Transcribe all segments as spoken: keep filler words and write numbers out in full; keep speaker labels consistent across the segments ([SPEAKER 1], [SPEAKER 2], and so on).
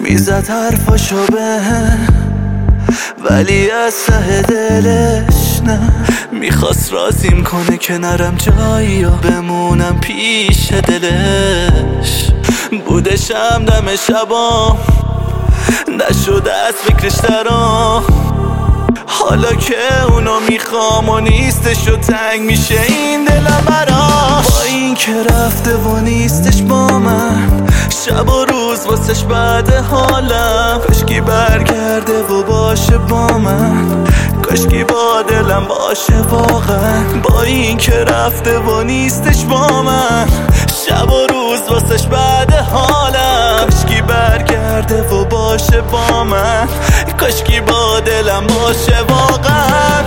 [SPEAKER 1] میزد حرفاشو بهم، ولی از ته دلش نه. میخواست رازیم کنه که نرم جایی یا بمونم پیش دلش. بودشم دم شبام، نشده از فکرش درام. حالا که اونو میخوام و نیستش و تنگ میشه این دلم براش. با این که رفته و نیستش با من، شب و روز واسش بعد حالم. کاشکی برگرده و باشه با من، کاشکی با دلم باشه واقعا. با این که رفته و نیستش با من، شب و روز واسش بعد حالم. کاشکی برگرده و باشه با من، کاشکی با دلم باشه واقعا.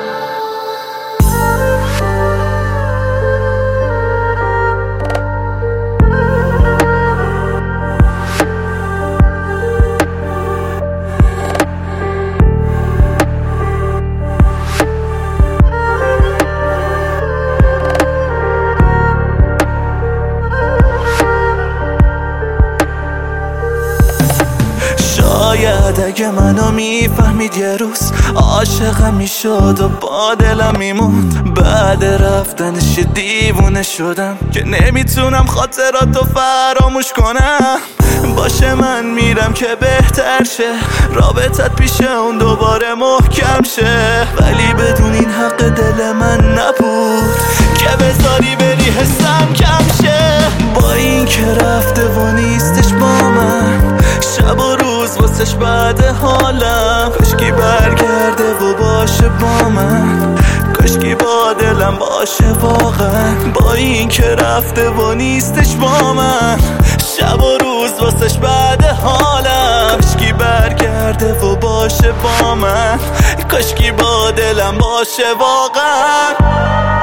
[SPEAKER 1] شاید اگه منو میفهمید یه روز عاشقم میشد و با دلم میموند. بعد رفتنش دیوونه شدم که نمیتونم خاطراتو فراموش کنم. باشه من میرم که بهتر شه، رابطت پیش اون دوباره محکم شه. ولی بدون این حق دل من نبود که بذاری بری حسم کم شه. با این که رفته و نیستش با من، شب و روز واسش بعد حالم. کاشکی برگرده و باشه با من، کاشکی با دلم باشه واقعا. با این که رفته و نیستش با من، شب و روز واسش بعد حالم. کاشکی برگرده و باشه با من، کاشکی با دلم باشه واقعا.